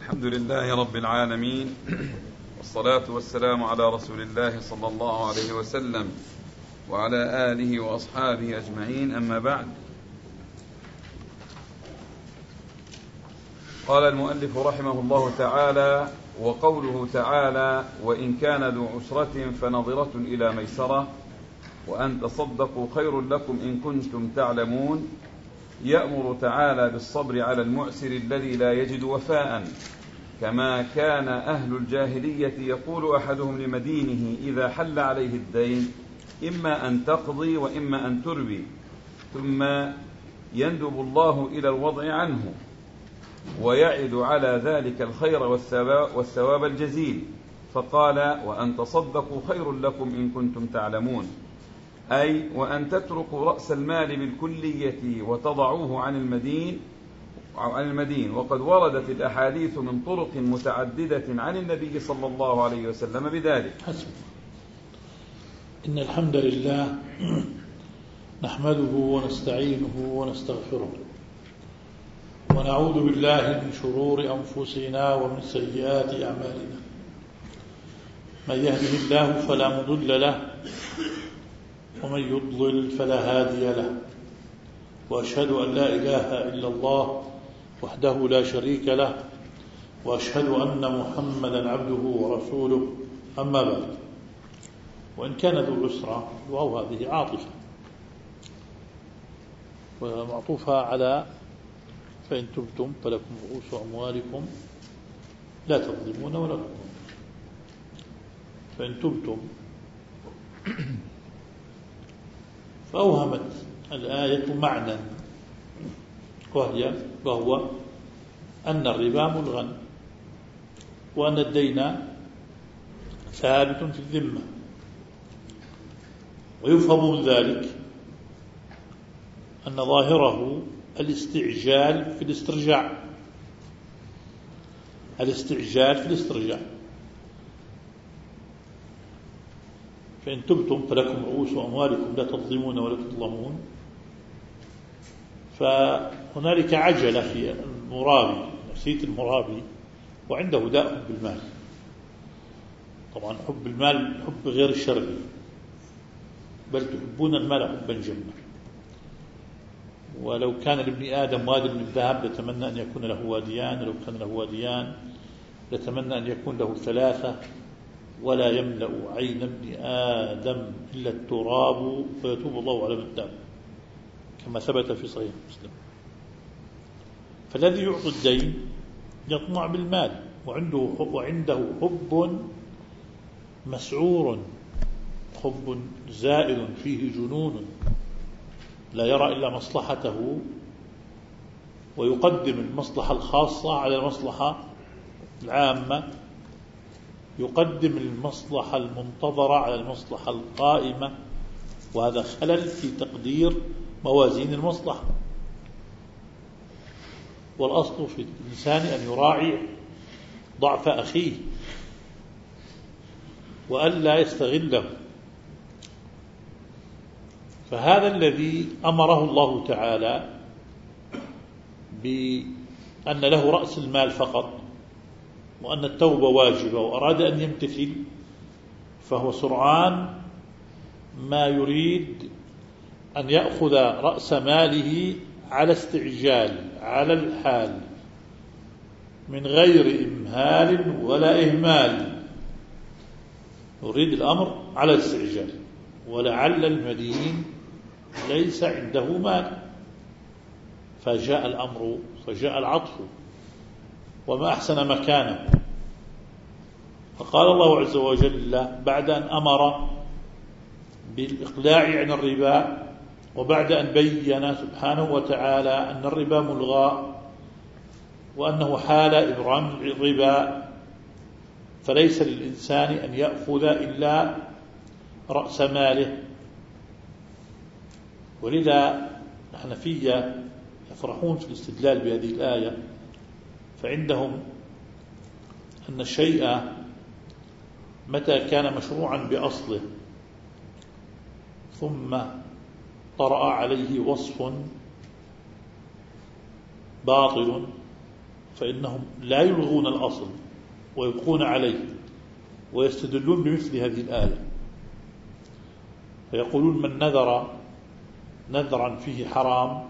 الحمد لله رب العالمين، والصلاة والسلام على رسول الله صلى الله عليه وسلم وعلى آله وأصحابه أجمعين، أما بعد. قال المؤلف رحمه الله تعالى: وقوله تعالى: وإن كان ذو عسرة فنظرة إلى ميسرة وأن تصدقوا خير لكم إن كنتم تعلمون، يأمر تعالى بالصبر على المعسر الذي لا يجد وفاء، كما كان أهل الجاهلية يقول أحدهم لمدينه إذا حل عليه الدين: إما أن تقضي وإما أن تربي، ثم يندب الله إلى الوضع عنه ويعد على ذلك الخير والثواب الجزيل، فقال: وأن تصدقوا خير لكم إن كنتم تعلمون، أي وأن تتركوا رأس المال بالكلية وتضعوه عن المدين. وقد وردت الأحاديث من طرق متعددة عن النبي صلى الله عليه وسلم بذلك. إن الحمد لله نحمده ونستعينه ونستغفره، ونعوذ بالله من شرور أنفسنا ومن سيئات أعمالنا. من يهده الله فلا مضل له، ومن يضلل فلا هادي له، وأشهد أن لا إله إلا الله وحده لا شريك له، وأشهد أن محمدا عبده ورسوله، أما بعد. وإن كان ذو عسرة، واو هذه عاطفة ومعطوفة على فإن تبتم فلكم رؤوس أموالكم لا تظلمون ولا تظلمون. فإن تبتم، فأوهمت الآية معنى، وهو أن الربا ملغى، وأن الدين ثابت في الذمة. ويفهم من ذلك أن ظاهره الاستعجال في الاسترجاع. فإن تبتم فلكم رؤوس أموالكم لا تظلمون ولا تظلمون. فهنالك عجلة في المرابي، نفسية المرابي، وعنده داء حب المال. طبعا حب المال حب غير الشرعي، بل تحبون المال حبا جما. ولو كان لابن آدم واد من ذهب لتمنى أن يكون له واديان، ولو كان له واديان لتمنى أن يكون له ثلاثة. ولا يملأ عين ابن آدم إلا التراب فيتوب الله على من تاب، كما ثبت في صحيح مسلم. فالذي يعطي الدين يطمع بالمال، وعنده حب مسعور، حب زائد فيه جنون، لا يرى إلا مصلحته، ويقدم المصلحة الخاصة على المصلحة العامة، يقدم المصلحة المنتظرة على المصلحة القائمة، وهذا خلل في تقدير موازين المصلحة. والأصل في الإنسان أن يراعي ضعف أخيه وألا يستغله. فهذا الذي أمره الله تعالى بأن له رأس المال فقط، وأن التوبة واجبة، وأراد أن يمتثل، فهو سرعان ما يريد أن يأخذ رأس ماله على استعجال، على الحال، من غير إمهال ولا إهمال. يريد الأمر على الاستعجال، ولعل المدين ليس عنده مال، فجاء الأمر، فجاء العطف، وما أحسن مكانه. فقال الله عز وجل بعد أن أمر بالإقلاع عن الربا، وبعد أن بين سبحانه وتعالى أن الربا ملغى، وأنه حال إبرام الربا، فليس للإنسان أن يأخذ إلا رأس ماله. ولذا الحنفية يفرحون في الاستدلال بهذه الآية، فعندهم أن الشيء متى كان مشروعا بأصله ثم طرأ عليه وصف باطل فإنهم لا يلغون الأصل ويبقون عليه ويستدلون بمثل هذه الآية، فيقولون من نذر نذرا فيه حرام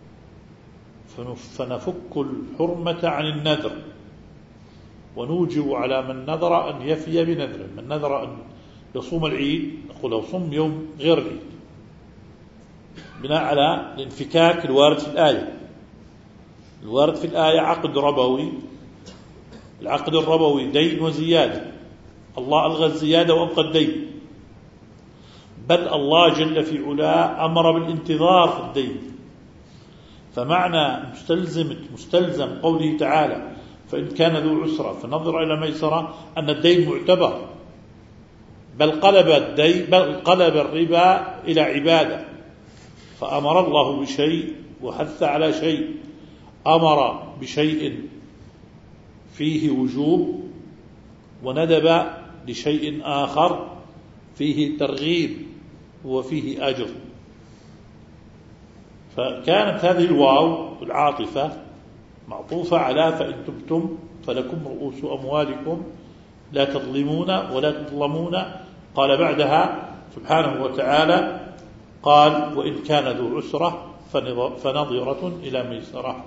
فنفك الحرمة عن النذر ونوجب على من نذر أن يفي بنذره. من نذر أن يصوم العيد نقول له صم يوم غير العيد، بناء على الانفكاك الوارد في الآية. الوارد في الآية عقد ربوي، العقد الربوي دين وزيادة، الله ألغى الزيادة وأبقى الدين، بل الله جل في علاه أمر بالانتظار في الدين. فمعنى مستلزم قوله تعالى فإن كان ذو عسرة فنظر إلى ميسرة أن الدين معتبر، بل قلب الربا إلى عبادة، فأمر الله بشيء وحث على شيء، أمر بشيء فيه وجوب وندب لشيء آخر فيه ترغيب وفيه أجر. فكانت هذه الواو العاطفة معطوفة على فإن تبتم فلكم رؤوس أموالكم لا تظلمون ولا تظلمون. قال بعدها سبحانه وتعالى قال وإن كان ذو عسرة فنظرة إلى ميسرة.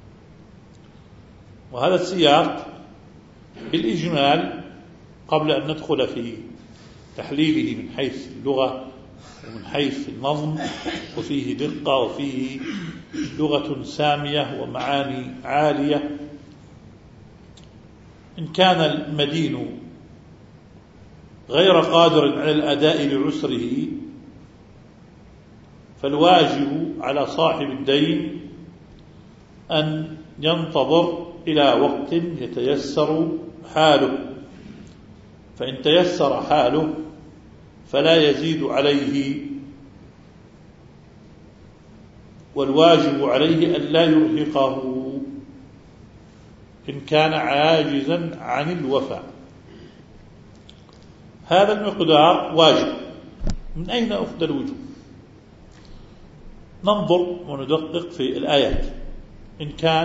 وهذا السياق بالإجمال قبل أن ندخل في تحليله من حيث اللغة ومن حيث النظم، وفيه دقة وفيه لغة سامية ومعاني عالية. إن كان المدين غير قادر على الأداء لعسره فالواجب على صاحب الدين أن ينتظر إلى وقت يتيسر حاله، فإن تيسر حاله فلا يزيد عليه، والواجب عليه أن لا يرهقه إن كان عاجزا عن الوفاء. هذا المقدار واجب. من أين أخذ الوجوب؟ ننظر وندقق في الآيات. إن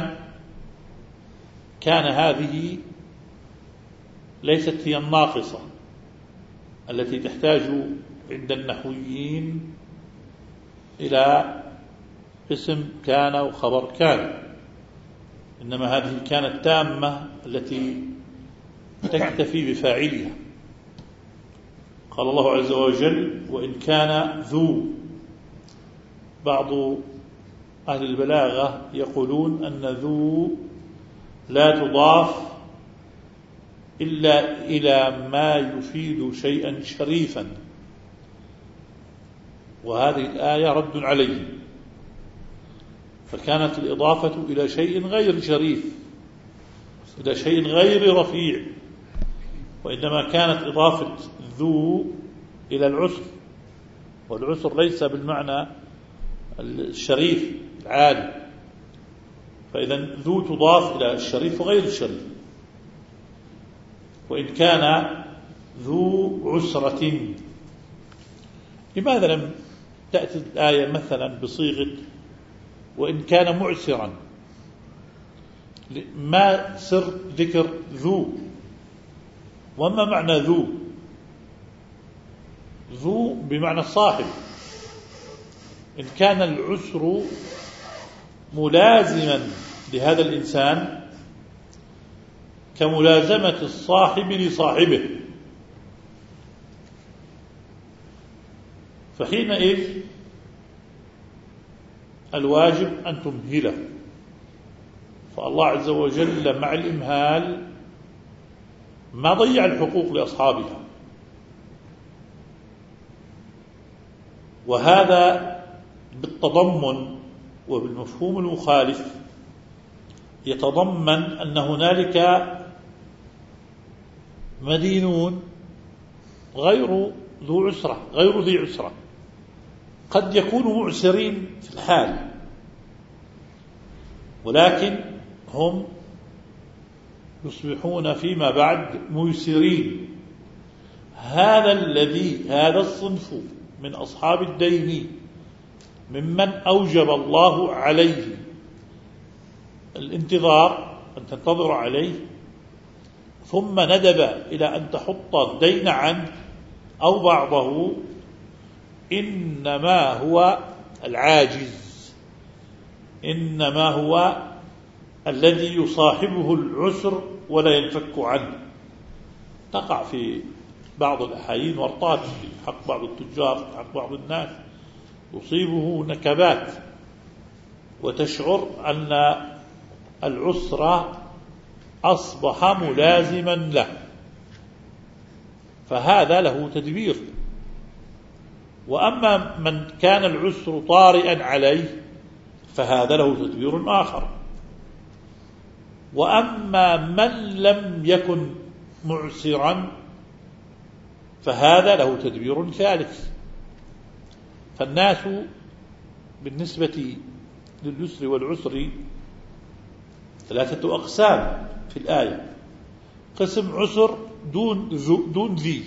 كان هذه ليست هي الناقصة التي تحتاج عند النحويين إلى اسم كان وخبر كان، إنما هذه كانت تامة التي تكتفي بفاعلها. قال الله عز وجل وإن كان ذو. بعض أهل البلاغة يقولون أن ذو لا تضاف إلا إلى ما يفيد شيئا شريفا، وهذه الآية رد عليه، فكانت الإضافة إلى شيء غير شريف، إلى شيء غير رفيع، وإنما كانت إضافة ذو إلى العسر، والعسر ليس بالمعنى الشريف العالي، فإذا ذو تضاف إلى الشريف وغير الشريف. وإن كان ذو عسرة، لماذا لم تأتي الآية مثلا بصيغة وإن كان معسرا؟ ما سر ذكر ذو؟ وما معنى ذو؟ ذو بمعنى صاحب. إن كان العسر ملازما لهذا الإنسان كملازمة الصاحب لصاحبه، فحينئذ الواجب أن تمهله. فالله عز وجل مع الإمهال ما ضيع الحقوق لأصحابها، وهذا بالتضمن وبالمفهوم المخالف يتضمن أن هنالك مدينون غير ذي عسرة، قد يكونوا معسرين في الحال ولكن هم يصبحون فيما بعد ميسرين. هذا الصنف من أصحاب الدين ممن أوجب الله عليه الانتظار أن تنتظر عليه، ثم ندب إلى أن تحط الدين عنه أو بعضه، إنما هو العاجز، إنما هو الذي يصاحبه العسر ولا ينفك عنه. تقع في بعض الأحايين ورطات في حق بعض التجار، في حق بعض الناس، يصيبه نكبات وتشعر أن العسر أصبح ملازما له، فهذا له تدبير. وأما من كان العسر طارئا عليه فهذا له تدبير آخر. وأما من لم يكن معسرا فهذا له تدبير ثالث. فالناس بالنسبة لليسر والعسر ثلاثة أقسام في الآية: قسم عسر دون ذي،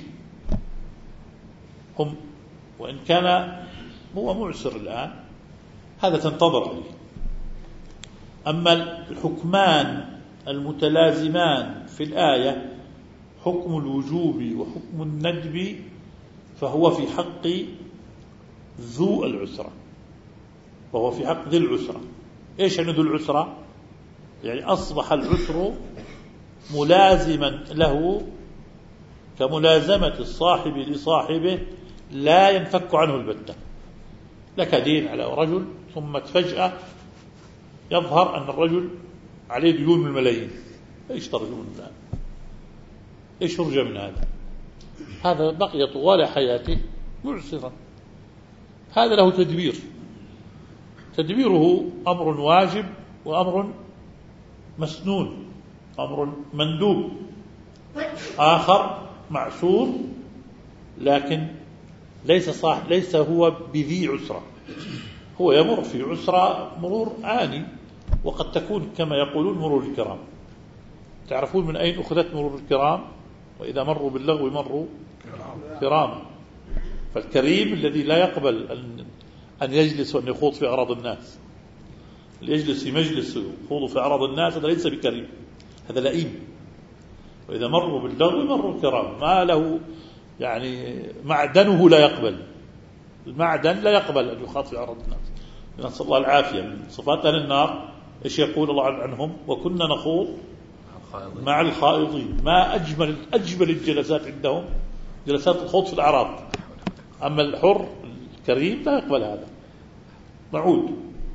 هم وإن كان هو معسر الآن هذا تنتظر لي. أما الحكمان المتلازمان في الآية حكم الوجوب وحكم الندب، فهو في حق ذو العسرة، وهو في حق ذي العسرة. إيش يعني ذو العسرة؟ يعني أصبح العسر ملازما له كملازمة الصاحب لصاحبه، لا ينفك عنه البتة. لك دين على رجل، ثم فجأة يظهر أن الرجل عليه ديون من الملايين. إيش ترجو من هذا؟ إيش يرجى من هذا؟ هذا بقي طوال حياته معسرا. هذا له تدبير، تدبيره أمر واجب وأمر مسنون، أمر مندوب. آخر معسور لكن ليس هو بذي عسرة، هو يمر في عسرة مرور آني، وقد تكون كما يقولون مرور الكرام. تعرفون من أين أخذت مرور الكرام؟ وإذا مروا باللغو مروا كراما. فالكريم الذي لا يقبل أن يجلس وأن يخوض في أعراض الناس، اللي يجلس في مجلس يخوض في أعراض الناس هذا ليس بكريم، هذا لئيم. وإذا مروا باللغو مروا كراما، ما له يعني معدنه لا يقبل، المعدن لا يقبل أن يخاض في أعراض الناس. نسأل الله العافية. من صفات أهل النار إيش يقول الله عنهم؟ وكنا نخوض مع الخائضين. ما أجمل الجلسات عندهم جلسات الخوض في الأعراض. أما الحر الكريم لا يقبل هذا. نعود.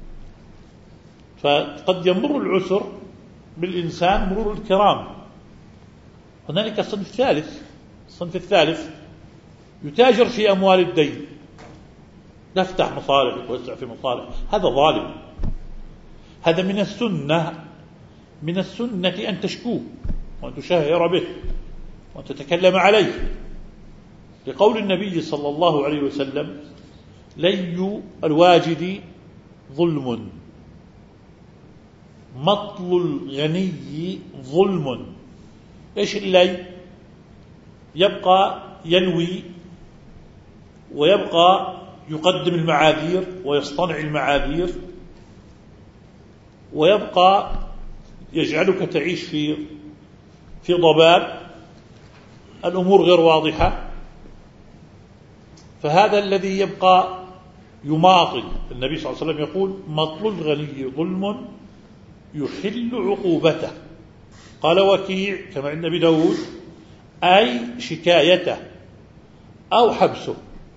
فقد يمر العسر بالإنسان مرور الكرام. هنالك الصنف الثالث يتاجر في أموال الدين، يفتح مصالح ويوسع في مصالح، هذا ظالم. هذا من السنة أن تشكوه وأن تشهر به وأن تتكلم عليه، لقول النبي صلى الله عليه وسلم: لي الواجد ظلم، مطل الغني ظلم. إيش اللي؟ يبقى يلوي ويبقى يقدم المعاذير ويصطنع المعاذير، ويبقى يجعلك تعيش في ضباب، الأمور غير واضحة. فهذا الذي يبقى يماطل. النبي صلى الله عليه وسلم يقول: مطل الغني ظلم يحل عقوبته. قال وكيع كما عند أبي داود: أي شكايته أو حبسه.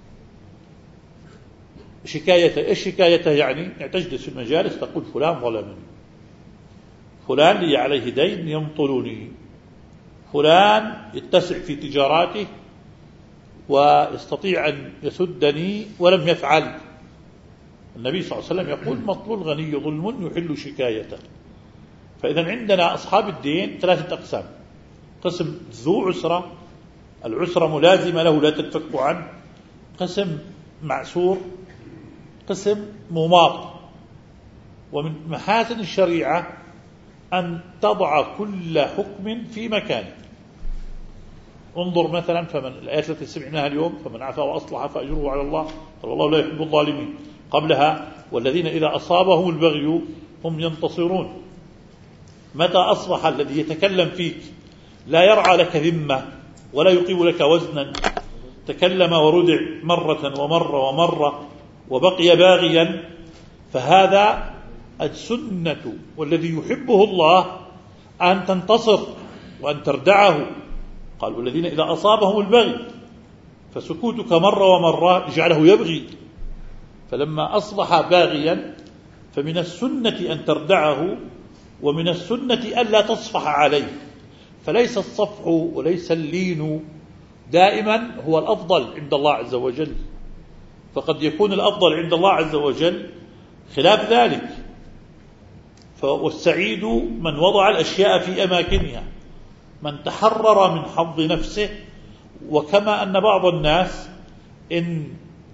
شكايته، إيش شكايته؟ يعني تجلس في المجالس تقول: فلان ظلمني، فلان لي عليه دين يمطلني، فلان يتسع في تجاراته ويستطيع أن يسدني ولم يفعل. النبي صلى الله عليه وسلم يقول: مطل الغني ظلم يحل شكايته. فإذا عندنا أصحاب الدين ثلاثة أقسام: قسم ذو عسرة، العسرة ملازمة له لا تنفك عنه، قسم معسور، قسم مماط. ومن محاسن الشريعة أن تضع كل حكم في مكانه. انظر مثلا فمن الآيات التي سمعناها اليوم: فمن عفا وأصلح فأجره على الله والله لا يحب الظالمين. قبلها: والذين إذا أصابهم البغي هم ينتصرون. متى أصبح الذي يتكلم فيك لا يرعى لك ذمة ولا يقيم لك وزنا، تكلم وردع مرة ومرة وبقي باغيا، فهذا السنة والذي يحبه الله أن تنتصر وأن تردعه. قال والذين إذا أصابهم البغي فسكوتك مرة ومرة جعله يبغي، فلما أصبح باغيا فمن السنة أن تردعه، ومن السنة ألا تصفح عليه. فليس الصفح وليس اللين دائما هو الأفضل عند الله عز وجل، فقد يكون الأفضل عند الله عز وجل خلاف ذلك. والسعيد من وضع الأشياء في أماكنها، من تحرر من حظ نفسه. وكما أن بعض الناس إن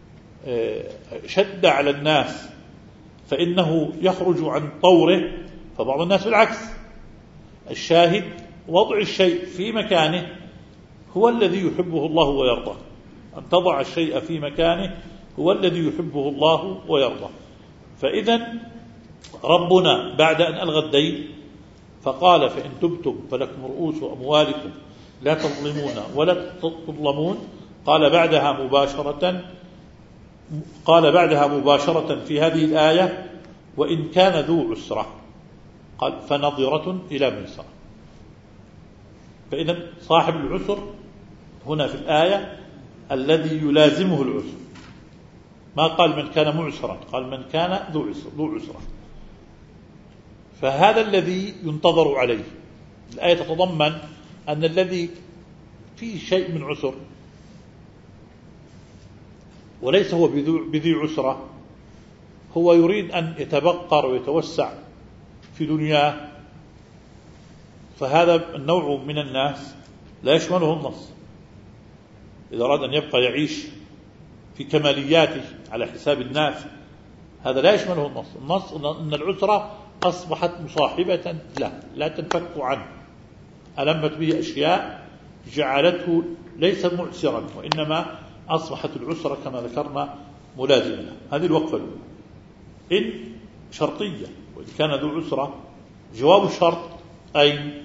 شد على الناس فإنه يخرج عن طوره، فبعض الناس بالعكس. الشاهد وضع الشيء في مكانه هو الذي يحبه الله ويرضاه، أن تضع الشيء في مكانه هو الذي يحبه الله ويرضاه. فإذا ربنا بعد أن ألغى الدين فقال فإن تبتم فلكم رؤوس أموالكم لا تظلمون ولا تظلمون. قال بعدها مباشرة في هذه الآية وإن كان ذو عسرة، قال فنظرة إلى ميسرة. فإذا صاحب العسر هنا في الآية الذي يلازمه العسر، ما قال من كان معسرا، قال من كان ذو عسرة. فهذا الذي ينتظر عليه. الآية تتضمن أن الذي فيه شيء من عسر وليس هو بذي عسرة، هو يريد أن يتبقر ويتوسع في دنياه، فهذا النوع من الناس لا يشمله النص. إذا أراد أن يبقى يعيش في كمالياته على حساب الناس هذا لا يشمله النص. النص أن العسرة أصبحت مصاحبة له لا تنفك عنه، ألمت به أشياء جعلته ليس معسرا، وإنما أصبحت العسرة كما ذكرنا ملازمة له. هذه الوقفة الأولى. إن شرطية، وإن كان ذو عسرة جواب الشرط أين؟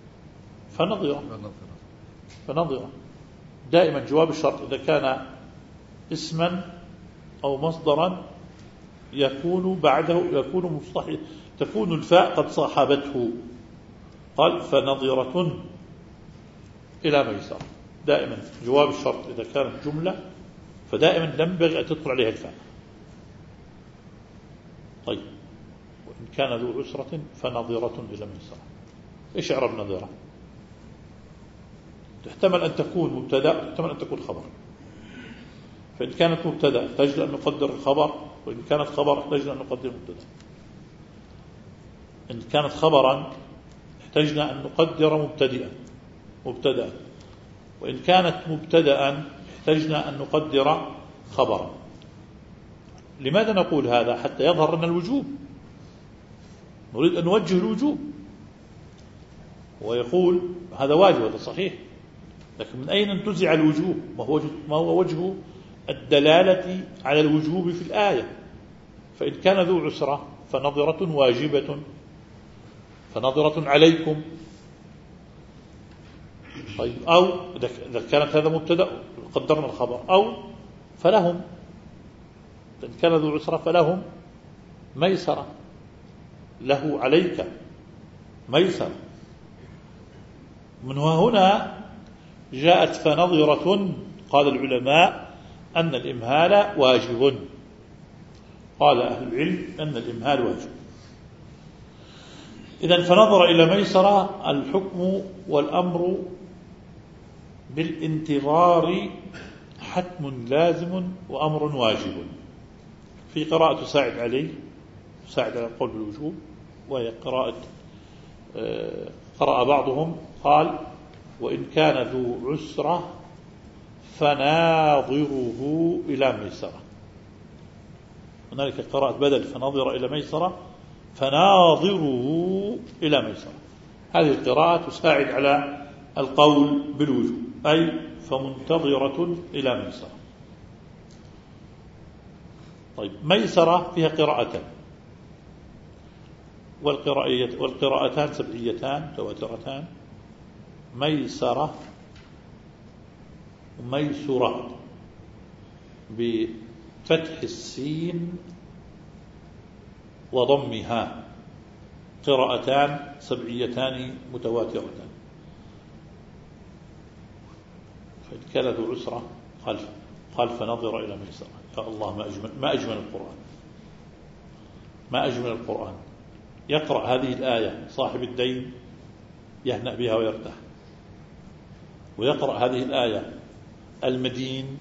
فنظرة. دائما جواب الشرط إذا كان اسما أو مصدرا يكون بعده تكون الفاء قد صاحبته. قال فنظرة إلى ميسرة. دائما جواب الشرط إذا كانت جملة فدائما ينبغي أن تدخل عليها الفاء. طيب وإن كان ذو عسرة فنظرة إلى ميسرة. إيش إعراب نظرة؟ تحتمل أن تكون مبتدأ تحتمل أن تكون خبر. فإن كانت مبتدأ تجد أن نقدر الخبر، وإن كانت خبر تجد أن نقدر مبتدأ. إن كانت خبرا احتجنا أن نقدر مبتدأ، وإن كانت مبتدأ احتجنا أن نقدر خبرا. لماذا نقول هذا؟ حتى يظهر لنا الوجوب، نريد أن نوجه الوجوب. ويقول هذا واجب، هذا صحيح، لكن من أين انتزع الوجوب؟ ما هو وجه الدلالة على الوجوب في الآية؟ فإن كان ذو عسرة فنظرة واجبة، فنظرة عليكم. طيب أو إذا كانت هذا مبتدأ قدرنا الخبر، أو فلهم، إن كان ذو عسرة فلهم ميسرة، له عليك ميسرة. من هنا جاءت فنظرة. قال العلماء أن الإمهال واجب، قال أهل العلم أن الإمهال واجب. إذن فنظر إلى ميسرة. الحكم والأمر بالانتظار حتم لازم وأمر واجب. في قراءة تساعد على القول بالوجوب، وهي قراءة قرأ بعضهم قال وإن كان ذو عسرة فناظره إلى ميسرة. هنالك قراءة بدل فنظر إلى ميسرة فناظره إلى ميسرة. هذه القراءة تساعد على القول بالوجوب، أي فمنتظرة إلى ميسرة. طيب ميسرة فيها قراءتان. والقراءتان سبعيتان متواترتان: ميسرة وميسرة بفتح السين وضمها، قراءتان سبعيتان متواترتان. فإن كان ذو عسرة قال فنظر إلى ميسرة. يا الله ما أجمل القرآن، ما أجمل القرآن. يقرأ هذه الآية صاحب الدين يهنأ بها ويرتاح، ويقرأ هذه الآية المدين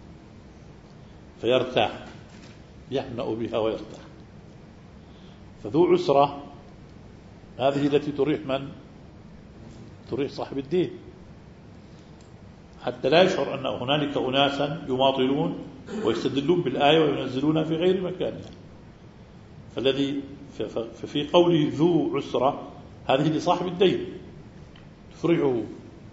فيرتاح، يهنأ بها ويرتاح. فذو عسرة هذه التي تريح من؟ تريح صاحب الدين، حتى لا يشعر أن هنالك أناسا يماطلون ويستدلون بالآية وينزلونها في غير مكانها. ففي قوله ذو عسرة هذه لصاحب الدين تفرحه.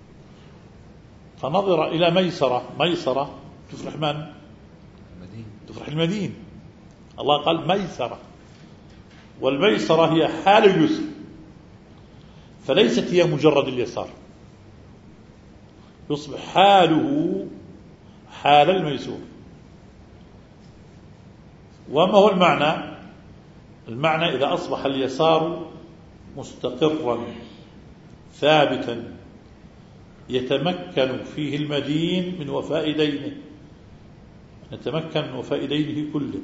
فنظر إلى ميسرة تفرح من؟ تفرح المدين. الله قال ميسرة، والميسرة هي حال اليسر، فليست هي مجرد اليسار، يصبح حاله حال الميسور. وما هو المعنى؟ المعنى إذا أصبح اليسار مستقرا ثابتا يتمكن فيه المدين من وفاء دينه، يتمكن من وفاء دينه كله،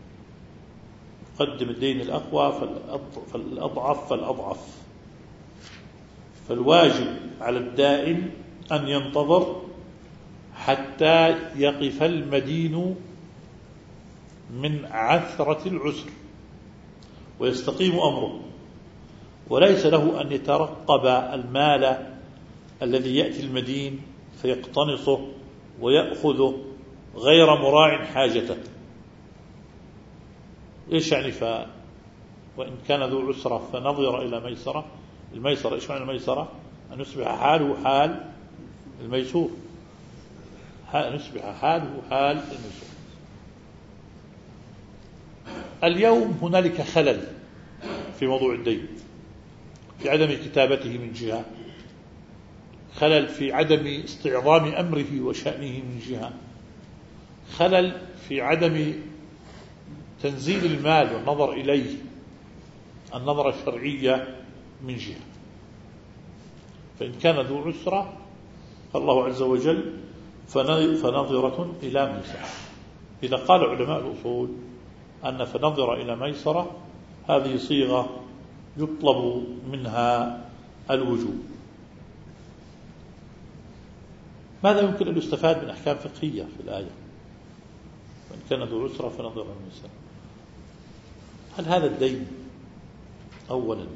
يقدم الدين الأقوى فالأضعف فالأضعف. فالواجب على الدائن أن ينتظر حتى يقف المدين من عثرة العسر ويستقيم أمره، وليس له أن يترقب المال الذي يأتي المدين فيقتنصه ويأخذه غير مراع حاجته. إيش يعني وإن كان ذو عسرة فنظر إلى ميسرة؟ الميسرة إيش معنى الميسرة؟ أن يصبح حاله حال الميسور، أن يصبح حاله حال الميسور. اليوم هنالك خلل في موضوع الدين، في عدم كتابته من جهة، خلل في عدم استعظام أمره وشأنه من جهة، خلل في عدم تنزيل المال والنظر إليه النظرة الشرعية من جهة. فإن كان ذو عسرة فالله عز وجل فنظرة إلى ميسرة. إذا قال علماء الأصول أن فنظر إلى ميسرة هذه صيغة يطلب منها الوجوب. ماذا يمكن أن يستفاد من أحكام فقهية في الآية؟ وإن كان ذو عسرة فنظر إلى ميسرة. هل هذا الدين أولا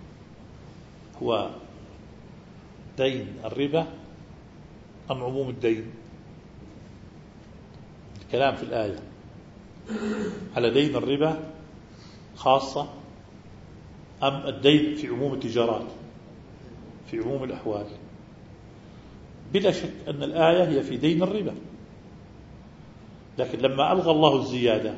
هو دين الربا أم عموم الدين؟ الكلام في الآية على دين الربا خاصة أم الدين في عموم التجارات، في عموم الأحوال؟ بلا شك أن الآية هي في دين الربا، لكن لما ألغى الله الزيادة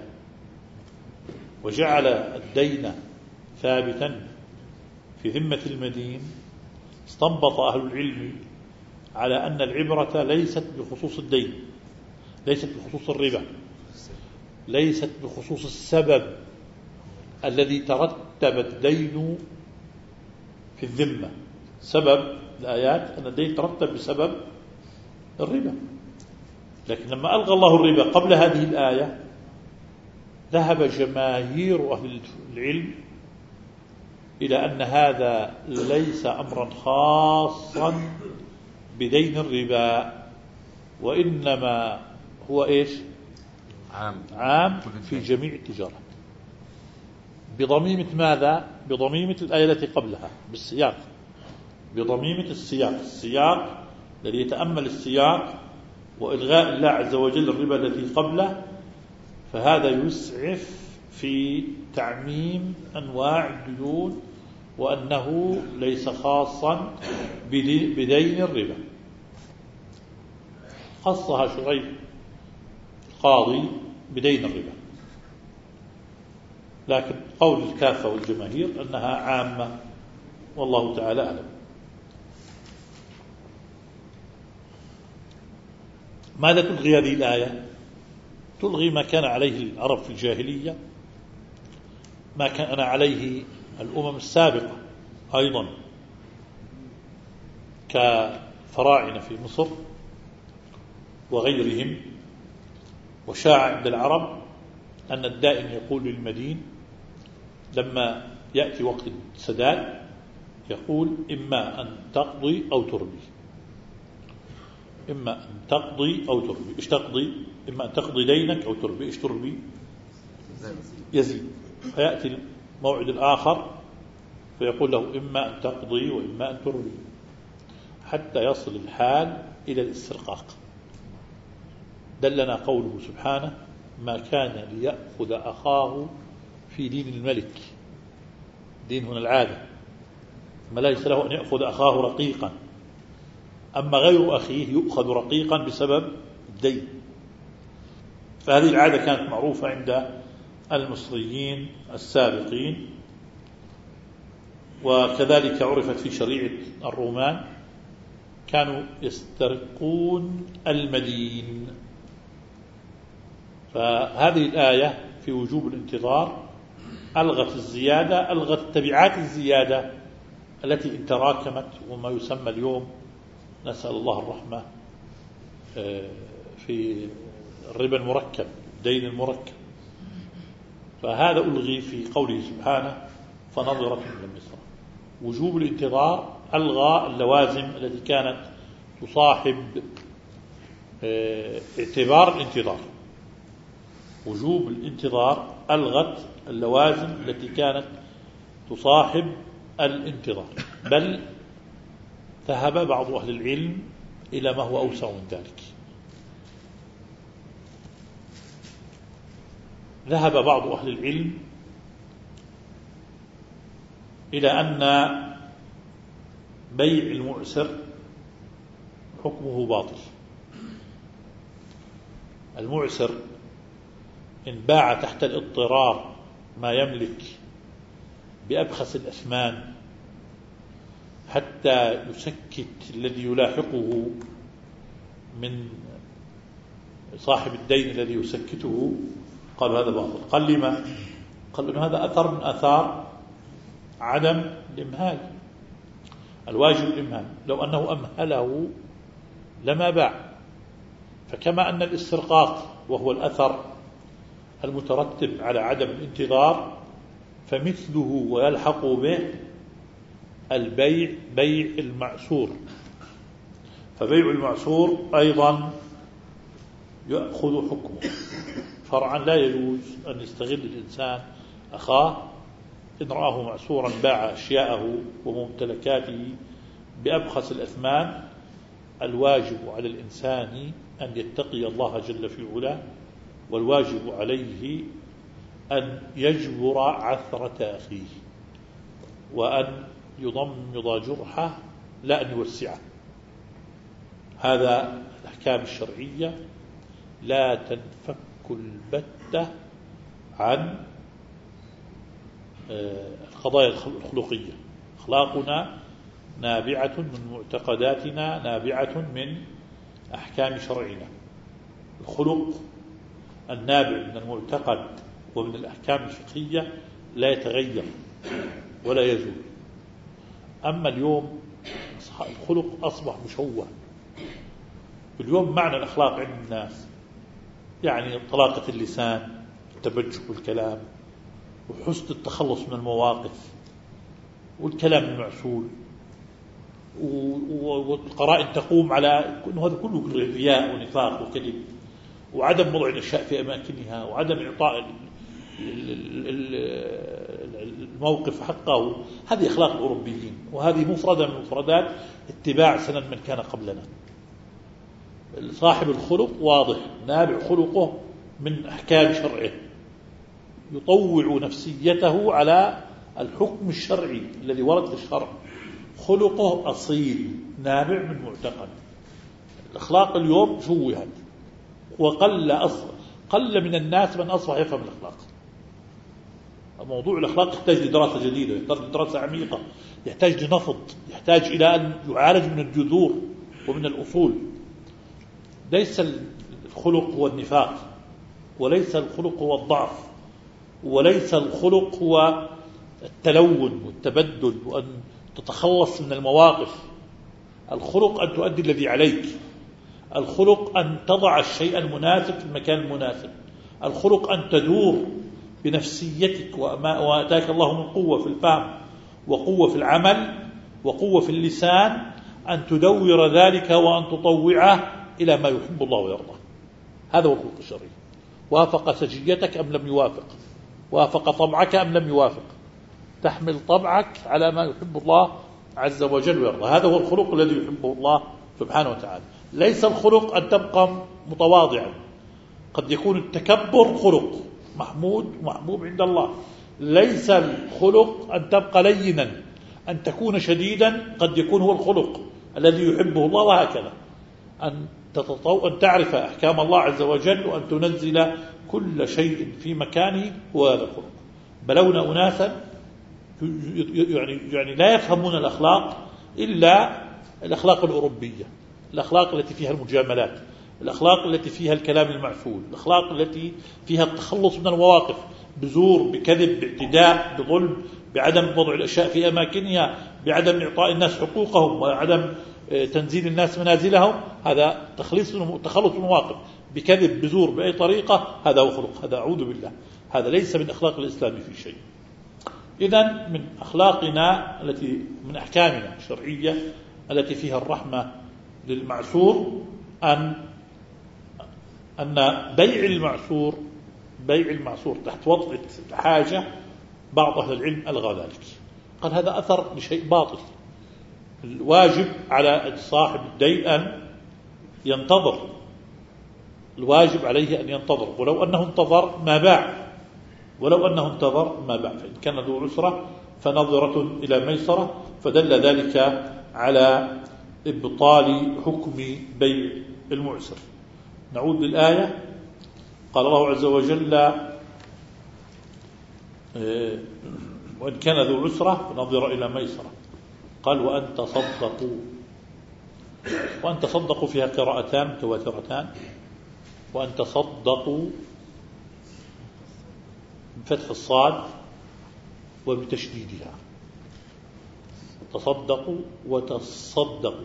وجعل الدين ثابتا في ذمة المدين استنبط أهل العلم على أن العبرة ليست بخصوص الدين، ليست بخصوص الربا، ليست بخصوص السبب الذي ترتب الدين في الذمة. سبب الآيات أن الدين ترتب بسبب الربا، لكن لما ألغى الله الربا قبل هذه الآية ذهب جماهير أهل العلم إلى أن هذا ليس أمرا خاصا بدين الربا، وإنما هو إيش؟ عام في جميع التجارات. بضميمة ماذا؟ بضميمة الآية التي قبلها، بالسياق، بضميمة السياق الذي يتأمل السياق وإلغاء الله عز وجل الربا التي قبله، فهذا يسعف في تعميم أنواع الديون وأنه ليس خاصا بدين الربا. خصها شريح القاضي بدين الربا. لكن قول الكافة والجماهير أنها عامة، والله تعالى أعلم. ماذا تلغي هذه الآية؟ تلغي ما كان عليه العرب في الجاهلية، ما كان عليه الأمم السابقة أيضا كفراعنة في مصر وغيرهم. وشاع عند العرب أن الدائن يقول للمدين لما يأتي وقت السداد يقول: إما أن تقضي أو تربي، إما أن تقضي أو تربي. إيش تقضي؟ إما أن تقضي دينك أو تربي. إيش تربي؟ يزيد. فيأتي الموعد الآخر فيقول له: إما أن تقضي وإما أن تربي، حتى يصل الحال إلى الاسترقاق. دلنا قوله سبحانه: ما كان ليأخذ أخاه في دين الملك. دين هنا العادة، ما ليس له أن يأخذ أخاه رقيقا، أما غير أخيه يؤخذ رقيقا بسبب الدين. فهذه العادة كانت معروفة عند المصريين السابقين، وكذلك عرفت في شريعة الرومان، كانوا يسترقون المدين. فهذه الآية في وجوب الانتظار ألغت الزيادة، ألغت تبعات الزيادة التي إن تراكمت، وما يسمى اليوم نسأل الله الرحمة في الربا المركب، الدين المركب. فهذا ألغي في قوله سبحانه: فنظرة إلى ميسرة. وجوب الانتظار ألغى اللوازم التي كانت تصاحب اعتبار الانتظار. وجوب الانتظار ألغت اللوازم التي كانت تصاحب الانتظار، بل ذهب بعض أهل العلم إلى ما هو أوسع من ذلك. ذهب بعض أهل العلم إلى أن بيع المعسر حكمه باطل. المعسر إن باع تحت الاضطرار ما يملك بأبخس الأثمان حتى يسكت الذي يلاحقه من صاحب الدين الذي يسكته، قالوا هذا باطل. قال لما؟ قال إن هذا أثر من أثار عدم الإمهال. الواجب الإمهال، لو أنه أمهله لما باع. فكما أن الاسترقاق وهو الأثر المترتب على عدم الانتظار، فمثله ويلحق به البيع، بيع المعسور. فبيع المعسور أيضا يأخذ حكمه فرعا. لا يجوز أن يستغل الإنسان أخاه إن رآه معسورا باع أشياءه وممتلكاته بأبخس الأثمان. الواجب على الإنسان أن يتقي الله جل في علاه، والواجب عليه أن يجبر عثرة أخيه، وأن يضمد جرحه لا أن يوسعه. هذا الأحكام الشرعية لا تنفك البتة عن القضايا الخلقية. أخلاقنا نابعة من معتقداتنا، نابعة من أحكام شرعنا. الخلق النابع من المعتقد ومن الأحكام الفقهية لا يتغير ولا يزول. أما اليوم الخلق أصبح مشوه. اليوم معنى الأخلاق عند الناس يعني طلاقة اللسان، التبجح بالكلام، وحسن التخلص من المواقف، والكلام المعسول، والقرائن تقوم على أنه هذا كله رياء ونفاق وكذب، وعدم وضع الأشياء في أماكنها، وعدم إعطاء الموقف حقه. هذه أخلاق الأوروبيين، وهذه مفردة من مفردات اتباع سنن من كان قبلنا. صاحب الخلق واضح نابع خلقه من أحكام شرعه، يطوع نفسيته على الحكم الشرعي الذي ورد في الشرع. خلقه أصيل نابع من معتقد. الأخلاق اليوم شوهت، وقل من الناس من أصبح يفهم الأخلاق. موضوع الأخلاق يحتاج لدراسة جديدة، يحتاج لدراسة عميقة، يحتاج لنفض، يحتاج إلى أن يعالج من الجذور ومن الأصول. ليس الخلق هو النفاق، وليس الخلق هو الضعف، وليس الخلق هو التلون والتبدل وأن تتخلص من المواقف. الخلق أن تؤدي الذي عليك، الخلق أن تضع الشيء المناسب في المكان المناسب، الخلق أن تدور بنفسيتك وآتاك الله من قوة في الفهم وقوة في العمل وقوة في اللسان، أن تدور ذلك وأن تطوعه إلى ما يحب الله ويرضى. هذا هو الخلق الشرعي. وافق سجيتك أم لم يوافق، وافق طبعك أم لم يوافق، تحمل طبعك على ما يحب الله عز وجل ويرضى. هذا هو الخلق الذي يحبه الله سبحانه وتعالى. ليس الخلق أن تبقى متواضعا، قد يكون التكبر خلق محمود عند الله. ليس الخلق أن تبقى لينا، أن تكون شديدا قد يكون هو الخلق الذي يحبه الله. وهكذا أن تعرف أحكام الله عز وجل وأن تنزل كل شيء في مكانه، هو هذا الخلق. بلونا أناسا يعني لا يفهمون الأخلاق إلا الأخلاق الأوروبية، الأخلاق التي فيها المجاملات، الأخلاق التي فيها الكلام المعسول، الأخلاق التي فيها التخلص من المواقف بزور، بكذب، باعتداء، بظلم، بعدم وضع الأشياء في أماكنها، بعدم إعطاء الناس حقوقهم وعدم تنزيل الناس منازلهم. هذا تخلص من المواقف بكذب، بزور، بأي طريقة. هذا هو خلق، هذا أعوذ بالله، هذا ليس من أخلاق الإسلام في شيء. إذن من أخلاقنا من أحكامنا الشرعية التي فيها الرحمة للمعسور أن بيع المعسور تحت وطأة حاجة، بعض أهل العلم ألغى ذلك، قال هذا أثر لشيء باطل. الواجب على صاحب الدين أن ينتظر، الواجب عليه أن ينتظر، ولو أنه انتظر ما باع، فإن كان ذو عسرة فنظرة إلى ميسرة، فدل ذلك على إبطال حكم بيع المعسر. نعود للآية. قال الله عز وجل: وإن كان ذو عسرة فنظر إلى ميسرة. قال: وأن تصدقوا فيها قراءتان متواترتان، وأن تصدقوا بفتح الصاد وبتشديدها، تصدقوا وتصدقوا،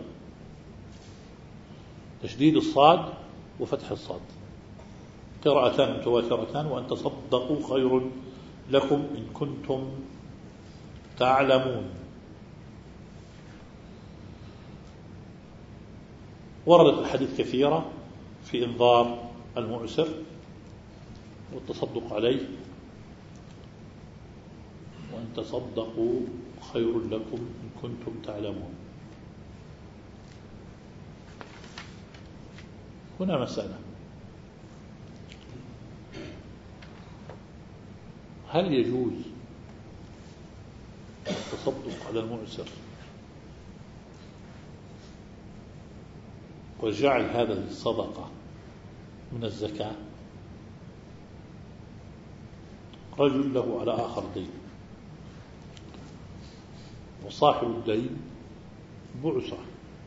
تشديد الصاد وفتح الصاد، قراءتان متواترتان. وأن تصدقوا خير لكم إن كنتم تعلمون. وردت الحديث كثيرة في إنظار المعسر والتصدق عليه. وأن تصدقوا خير لكم إن كنتم تعلمون. هنا مسألة: هل يجوز التصدق على المعسر وجعل هذا الصدقة من الزكاة؟ رجل له على آخر دين، وصاحب الدين بعسرة،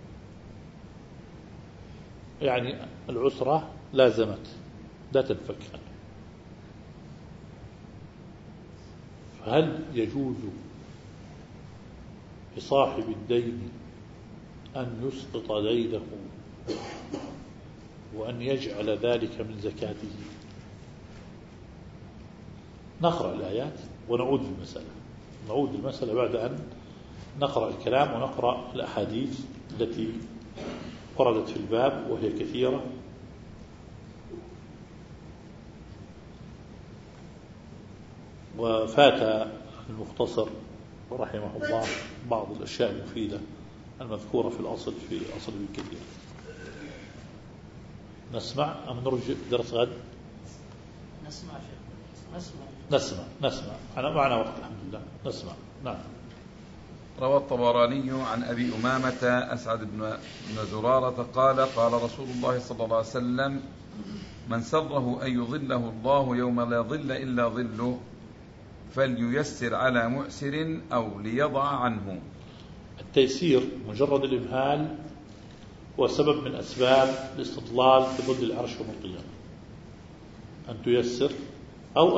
يعني العسرة لازمت لا تنفك عنه، فهل يجوز لصاحب الدين أن يسقط دينه وأن يجعل ذلك من زكاته؟ نقرأ الآيات ونعود للمسألة بعد أن نقرأ الكلام ونقرأ الأحاديث التي وردت في الباب، وهي كثيرة. وفات المختصر رحمه الله بعض الأشياء المفيدة المذكورة في الأصل، في أصل ابن كثير. نسمع أم نرجع درس غد؟ نسمع. أنا معنا وقت الحمد لله. نسمع. نعم. روى الطبراني عن أبي أمامة أسعد بن زرارة قال: قال رسول الله صلى الله عليه وسلم: من سره أن يظله الله يوم لا ظل إلا ظله فلييسر على معسر أو ليضع عنه. التيسير مجرد الإمهال هو سبب من أسباب الاستضلال في ظل العرش يوم القيامة، أن تيسر أو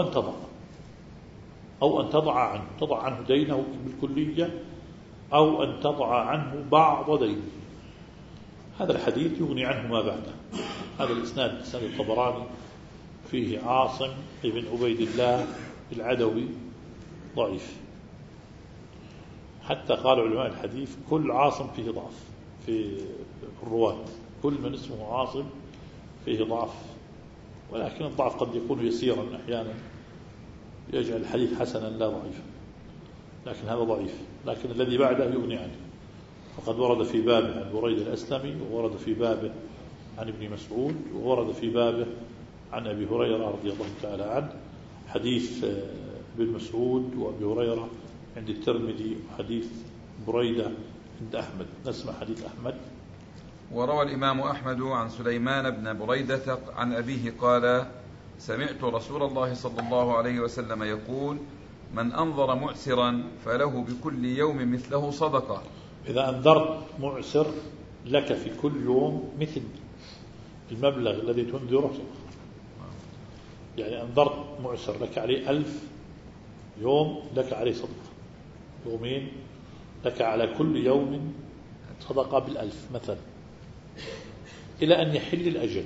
أن تضع عنه دينه بالكلية، أو أن تضع عنه بعض دينه. هذا الحديث يغني عنه ما بعده. هذا الإسناد إسناد الطبراني فيه عاصم ابن عبيد الله العدوي ضعيف، حتى قال علماء الحديث كل عاصم فيه ضعف في الرواة، كل من اسمه عاصم فيه ضعف، ولكن الضعف قد يكون يسيرا أحيانا يجعل الحديث حسنا لا ضعيفا، لكن هذا ضعيف. لكن الذي بعده يغني عنه، فقد ورد في بابه عن بريد الأسلمي، وورد في بابه عن ابن مسعود، وورد في بابه عن أبي هريرة رضي الله تعالى عنه. حديث ابن مسعود وأبي هريرة عند الترمذي، وحديث بريدة عند أحمد. نسمع حديث أحمد. وروى الإمام أحمد عن سليمان بن بريدة عن أبيه قال: سمعت رسول الله صلى الله عليه وسلم يقول: من أنظر معسرا فله بكل يوم مثله صدقة. إذا أنذرت معسر لك في كل يوم مثل المبلغ الذي تنذره، يعني أنذرت معسر لك عليه 1000 يوم لك عليه صدقة، يومين لك على كل يوم صدقة بال1000 مثلا، إلى أن يحل الأجل.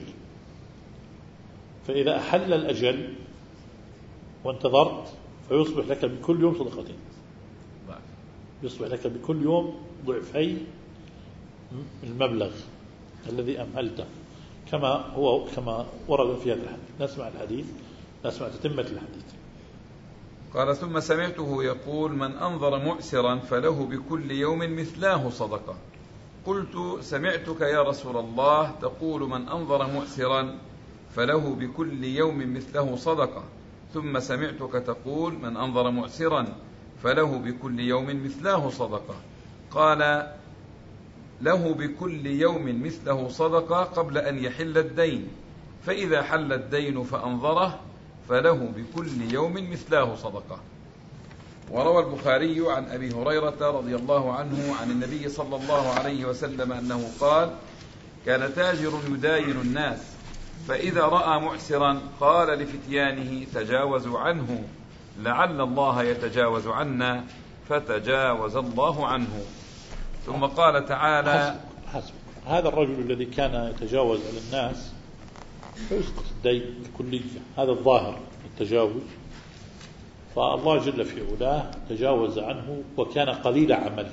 فإذا أحل الأجل وانتظرت فيصبح لك بكل يوم صدقتين، يصبح لك بكل يوم ضعفي المبلغ الذي أمهلته، كما ورد في هذا الحديث. نسمع تتمة الحديث. قال: ثم سمعته يقول: من أنظر معسرا فله بكل يوم مثلاه صدقة. قلت: سمعتك يا رسول الله تقول من أنظر معسرا فله بكل يوم مثله صدقة، ثم سمعتك تقول من أنظر معسرا فله بكل يوم مثله صدقة. قال: له بكل يوم مثله صدقة قبل أن يحل الدين، فإذا حل الدين فأنظره فله بكل يوم مثله صدقة. وروى البخاري عن أبي هريرة رضي الله عنه عن النبي صلى الله عليه وسلم أنه قال: كان تاجر يداين الناس، فإذا رأى معسرا قال لفتيانه: تجاوزوا عنه لعل الله يتجاوز عنا، فتجاوز الله عنه. ثم قال تعالى: حسب هذا الرجل الذي كان يتجاوز على الناس فيسقط الدين الكلية، هذا الظاهر التجاوز، فالله جل في علاه تجاوز عنه وكان قليل عمل.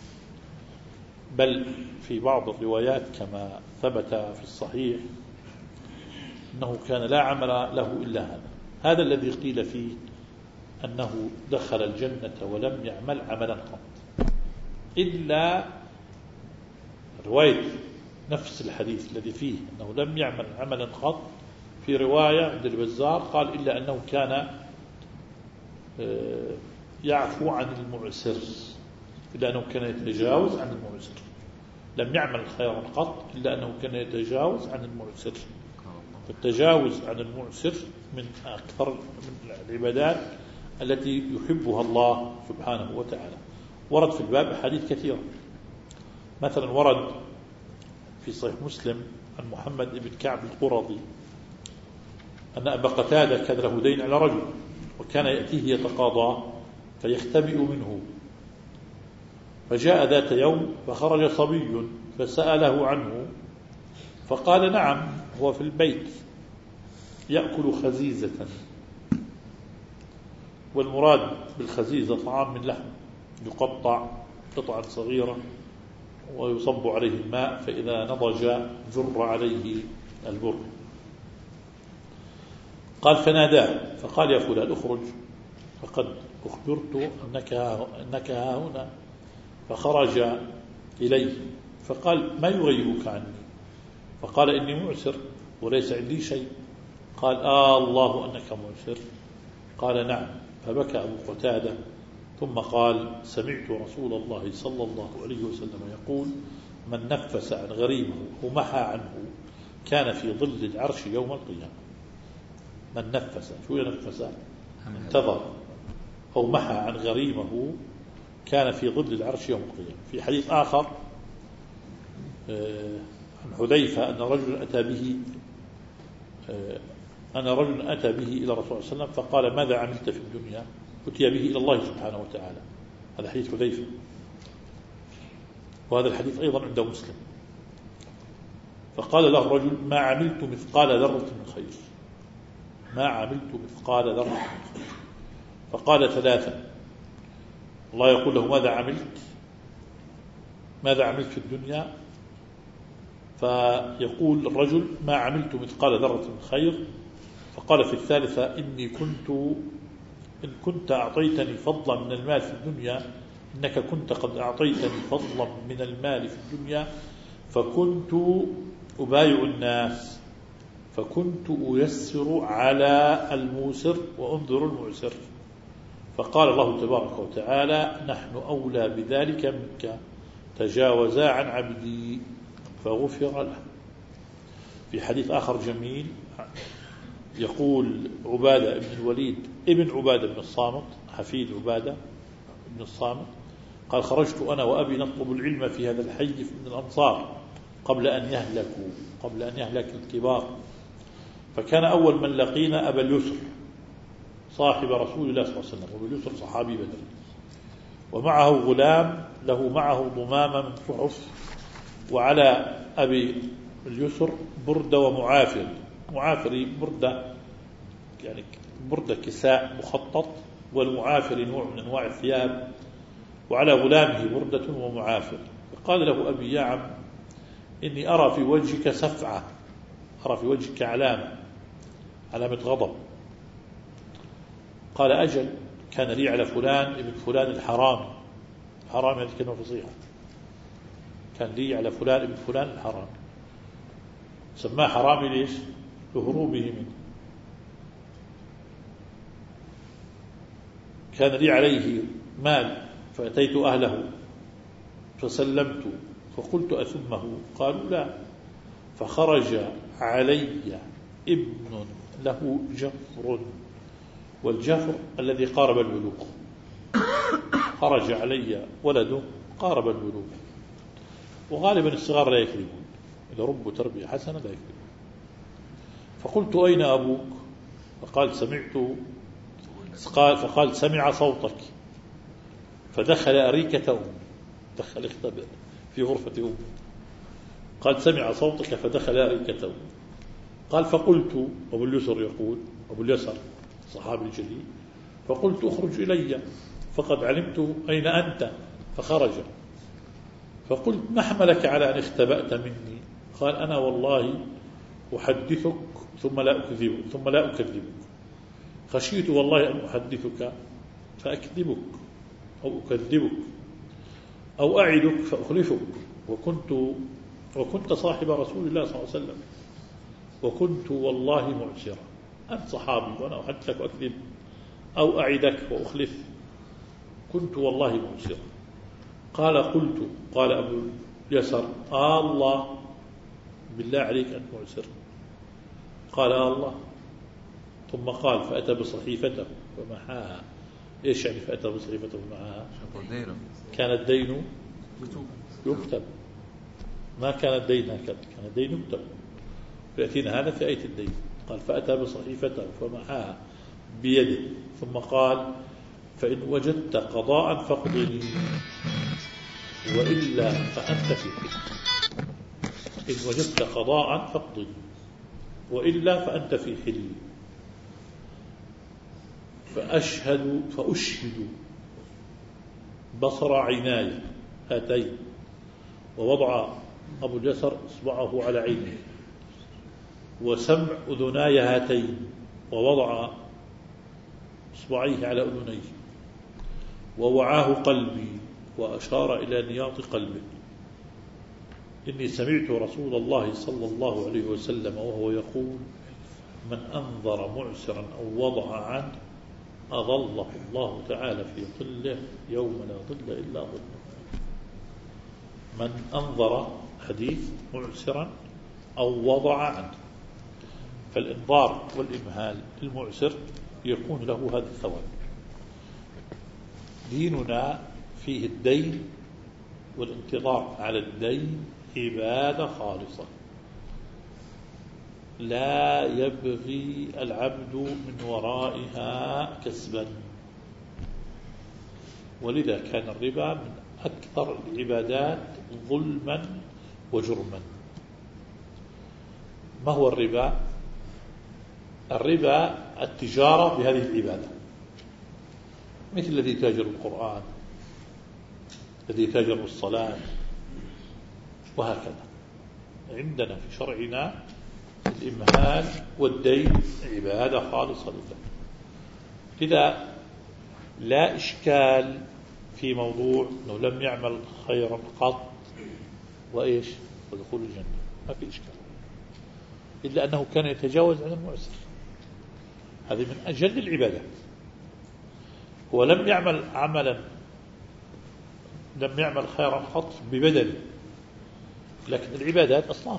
بل في بعض الروايات كما ثبت في الصحيح أنه كان لا عمل له إلا هذا الذي قيل فيه أنه دخل الجنة ولم يعمل عملا قط، إلا رواية نفس الحديث الذي فيه أنه لم يعمل عملا قط. في رواية عند البزار قال: إلا أنه كان يعفو عن المعسر، إلا أنه كان يتجاوز عن المعسر، لم يعمل خيرا قط إلا أنه كان يتجاوز عن المعسر. فالتجاوز عن المعسر من أكثر من العبادات التي يحبها الله سبحانه وتعالى. ورد في الباب أحاديث كثيرة، مثلا ورد في صحيح مسلم عن محمد بن كعب القرظي أن أبا قتادة كان له دين على رجل، وكان يأتيه يتقاضى فيختبئ منه، فجاء ذات يوم فخرج صبي فسأله عنه، فقال: نعم، هو في البيت يأكل خزيزة، والمراد بالخزيزة طعام من لحم يقطع قطعا صغيرة ويصب عليه الماء، فإذا نضج جر عليه البر. قال: فناداه فقال: يا فلان اخرج، فقد أخبرت أنك ها هنا. فخرج إليه فقال: ما يغيبك عني؟ فقال: إني معسر وليس عندي شيء. قال: الله أنك معسر؟ قال: نعم. فبكى أبو قتادة ثم قال: سمعت رسول الله صلى الله عليه وسلم يقول: من نفس عن غريمه ومحى عنه كان في ظل العرش يوم القيامة. من نفس، شو ينفس؟ انتظر أو محى عن غريمه كان في ظل العرش يوم القيامة. في حديث آخر عن حذيفة أن رجل أتى به إلى الرسول صلى الله عليه وسلم فقال ماذا عملت في الدنيا؟ أتي به إلى الله سبحانه وتعالى. هذا حديث حذيفة، وهذا الحديث أيضا عند مسلم. فقال له الرجل ما عملت مثقال ذرة من خير، ما عملت مثقال ذرة من خير. فقال ثلاثا، الله يقول له ماذا عملت في الدنيا؟ فيقول الرجل ما عملت مثقال ذرة من خير. فقال في الثالثة إن كنت أعطيتني فضلا من المال في الدنيا، إنك كنت قد أعطيتني فضلا من المال في الدنيا فكنت أبايع الناس، فكنت أيسر على الموسر وأنذر المعسر. فقال الله تبارك وتعالى نحن أولى بذلك منك، تجاوزا عن عبدي فغفر له. في حديث آخر جميل يقول عبادة بن الوليد ابن عبادة بن الصامت حفيد عبادة بن الصامت قال خرجت أنا وأبي نطلب العلم في هذا الحي من الأنصار قبل أن يهلك الكبار، فكان أول من لقينا أبا اليسر صاحب رسول الله صلى الله عليه وسلم. أبو اليسر صحابي بدر، ومعه غلام له معه ضمامة من صحف، وعلى أبي اليسر بردة ومعافر. معافر بردة يعني بردة كساء مخطط، والمعافر نوع من أنواع الثياب، وعلى غلامه بردة ومعافر. فقال له أبي يا عم إني أرى في وجهك سفعة، أرى في وجهك علامة غضب. قال أجل، كان لي على فلان ابن فلان الحرامي هذه كلمة فصيحة، كان لي على فلان ابن فلان الحرامي. سماه حرامي ليش؟ لهروبه منه. كان لي عليه مال فأتيت أهله فسلمت فقلت أثمه، قالوا لا. فخرج علي ابن له جفر، والجفر الذي قارب البلوغ. خرج علي ولده قارب البلوغ، وغالبا الصغار لا يكذبون، إذا ربوا تربية حسنة لا يكذبون. فقلت أين أبوك؟ فقال سمع صوتك فدخل أريكة أمي، دخل اختبئ في غرفة أمي. قال سمع صوتك فدخل أريكة أمي. قال فقلت، أبو اليسر يقول، أبو اليسر صحابي الجليل، فقلت أخرج إلي فقد علمت أين أنت، فخرج. فقلت ما حملك على أن اختبأت مني؟ قال أنا والله أحدثك ثم لا أكذبك، خشيت والله أن أحدثك فأكذبك أو أكذبك أو أعدك فأخلفك، وكنت صاحب رسول الله صلى الله عليه وسلم، وكنت والله معسرا. أنت صحابي وأنا أحدثك وأكذب أو أعدك وأخلف، كنت والله معسرا. قال أبو يسر الله بالله عليك أنت معسر؟ قال الله. ثم قال فأتى بصحيفته ومحاها. إيش يعني فأتى بصحيفته ومحاها؟ كان الدين يكتب، ما كان الدين هكذا، كان الدين يكتب. فيأتينا هذا في آية الدين. قال فأتى بصحيفته فمحاها بيده، ثم قال فإن وجدت قضاء فاقضني وإلا فأنت في حل. إن وجدت قضاء فاقضني وإلا فأنت في حل. فأشهد بصر عيناي هاتين، ووضع أبو اليسر إصبعه على عينه، وسمع أذناي هاتين، ووضع إصبعيه على أذنيه، ووعاه قلبي، وأشار إلى نياط قلبه. إني سمعت رسول الله صلى الله عليه وسلم وهو يقول من أنظر معسرا أو وضع عنه أظله الله تعالى في ظله يوم لا ظل إلا ظله. من أنظر حديث معسرا أو وضع عنه، فالإنظار والإمهال المعسر يكون له هذا الثواب. ديننا فيه الدين والانتظار على الدين عبادة خالصة لا يبغي العبد من ورائها كسبا، ولذا كان الربا من أكثر العبادات ظلما وجرما. ما هو الربا؟ الربا التجارة بهذه العبادة، مثل الذي تاجر القرآن، الذي تاجر الصلاة، وهكذا. عندنا في شرعنا الإمهال والدين عبادة خالصة لله. لذا لا إشكال في موضوع أنه لم يعمل خيرا قط وإيش ودخول الجنة، ما في إشكال، إلا أنه كان يتجاوز عن المعسر. هذه من أجل العبادات. هو لم يعمل عملا، لم يعمل خيرا قط ببدنه، لكن العبادات أصناف.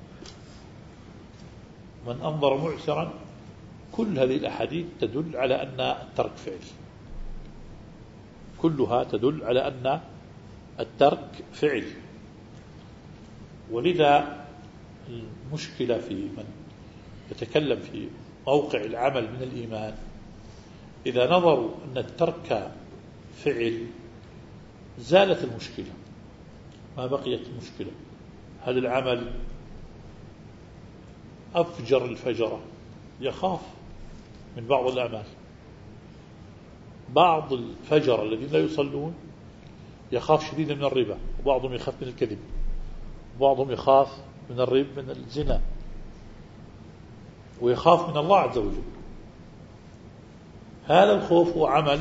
من أنظر معسرا، كل هذه الأحاديث تدل على أن الترك فعل، كلها تدل على أن الترك فعل. ولذا المشكلة في من يتكلم في موقع العمل من الإيمان، إذا نظروا أن الترك فعل زالت المشكلة، ما بقيت المشكلة. هل العمل أفجر الفجرة؟ يخاف من بعض الأعمال. بعض الفجر الذين لا يصلون يخاف شديدا من الربا، وبعضهم يخاف من الكذب، وبعضهم يخاف من الربا، من الزنا، ويخاف من الله عز وجل. هذا الخوف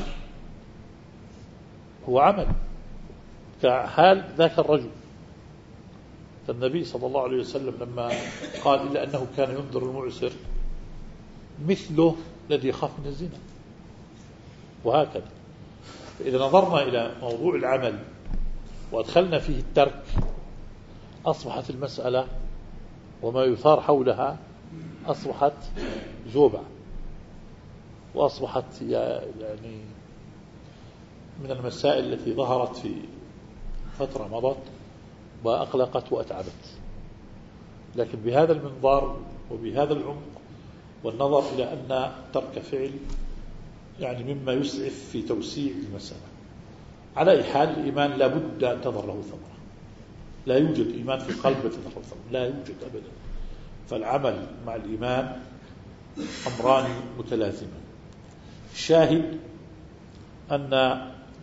هو عمل كحال ذاك الرجل. فالنبي صلى الله عليه وسلم لما قال إلا أنه كان ينذر المعسر مثله الذي يخاف من الزنا، وهكذا. فإذا نظرنا إلى موضوع العمل وأدخلنا فيه الترك، أصبحت المسألة وما يثار حولها أصبحت زوبة، وأصبحت يعني من المسائل التي ظهرت في فترة مضت وأقلقت وأتعبت. لكن بهذا المنظار وبهذا العمق والنظر إلى أن ترك فعل يعني مما يسعف في توسيع المسألة. على أي حال الإيمان لا بد أن تظهر له ثمرة، لا يوجد إيمان في قلب تظهر له ثمرة، لا يوجد أبدا. فالعمل مع الإيمان أمران متلازمان. الشاهد أن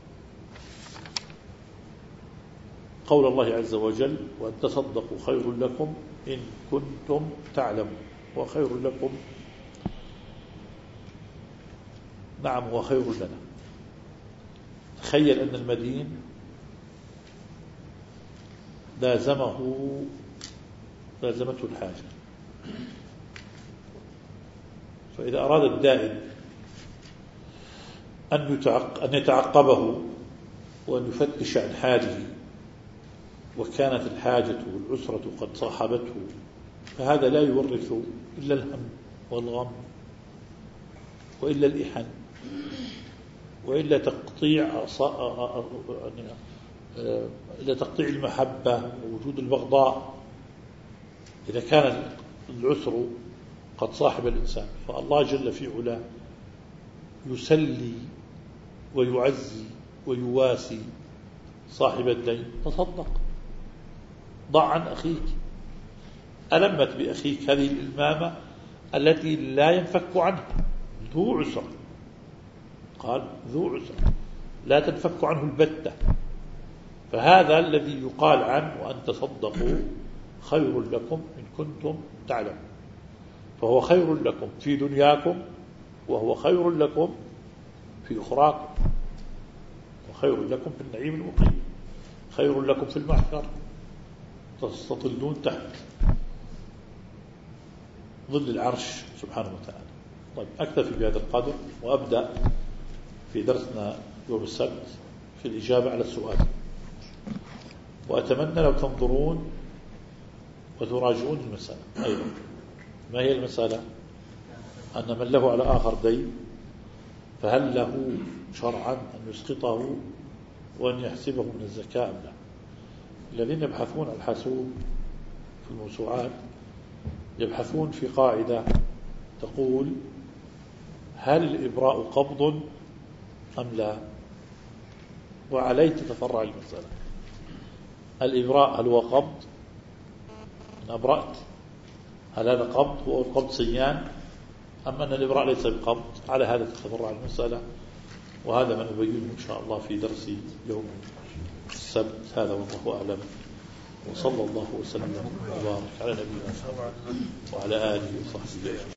قول الله عز وجل وأن تصدقوا خير لكم إن كنتم تعلمون، وخير لكم، نعم هو خير لنا. تخيل أن المدين لازمته الحاجة، فإذا أراد الدائن أن يتعقبه وأن يفتش عن حاله، وكانت الحاجة والعسرة قد صاحبته، فهذا لا يورث إلا الهم والغم، وإلا الإحن، وإلا تقطيع المحبة ووجود البغضاء، إذا كان العسر قد صاحب الإنسان. فالله جل في علاه يسلي ويعزي ويواسي صاحب الدين. تصدق، ضع عن أخيك، ألمت بأخيك هذه الإلمامة التي لا ينفك عنها، ذو عسر، قال ذو عسر لا تنفك عنه البتة. فهذا الذي يقال عنه وأن تصدقوا خير لكم إن كنتم تعلمون. فهو خير لكم في دنياكم، وهو خير لكم في أخراكم، وخير لكم في النعيم المقيم، خير لكم في المحشر، تستظلون تحت ظل العرش سبحانه وتعالى. طيب، أكتفي بهذا القدر وأبدأ في درسنا يوم السبت في الإجابة على السؤال. وأتمنى لو تنظرون وتراجعون المسألة أيضا. ما هي المسألة؟ أن من له على آخر دين فهل له شرعا أن يسقطه وأن يحسبه من الزكاة أم لا؟ الذين يبحثون الحاسوب في الموسوعات يبحثون في قاعدة تقول: هل الإبراء قبض أم لا؟ وعليه تتفرع المسألة. الإبراء هل هو قبض؟ إن أبرأت هل هذا قبض هو قبض سيان أم أن الإبراء ليس بقبض؟ على هذا تتفرع المسألة، وهذا ما نبينه إن شاء الله في درس يوم السبت. هذا والله أعلم، وصلى الله وسلم وبارك على نبينا محمد وعلى آله وصحبه.